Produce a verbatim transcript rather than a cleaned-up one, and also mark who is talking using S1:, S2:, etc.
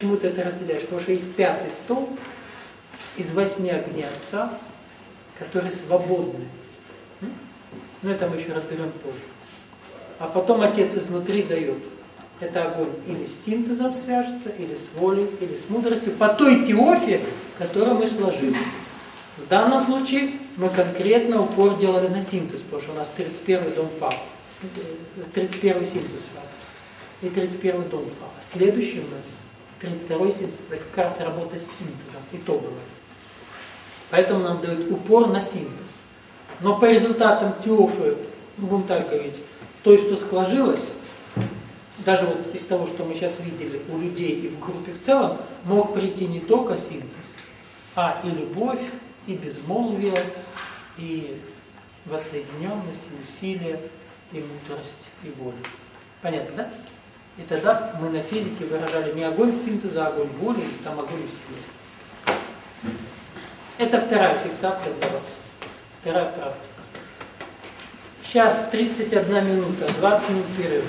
S1: почему ты это разделяешь? Потому что есть пятый столб из восьми огней Отца, которые свободны. Но это мы еще разберем позже. А потом Отец изнутри дает. Это огонь или с синтезом свяжется, или с волей, или с мудростью, по той теофе, которую мы сложили. В данном случае мы конкретно упор делали на синтез, потому что у нас тридцать первый дом Фа, тридцать первый синтез Фа и тридцать первый дом Фа. Следующий у нас тридцать второй синтез, это как раз работа с синтезом, итоговая. Поэтому нам дают упор на синтез. Но по результатам теофы, будем так говорить, то, что сложилось, даже вот из того, что мы сейчас видели у людей и в группе в целом, мог прийти не только синтез, а и любовь, и безмолвие, и воссоединенность, и усилие, и мудрость, и воля. Понятно, да? И тогда мы на физике выражали не огонь синтеза, а огонь воли, и там огонь силы. Это вторая фиксация для вас. Вторая практика. Сейчас тридцать одна минута, двадцать минут перерыва.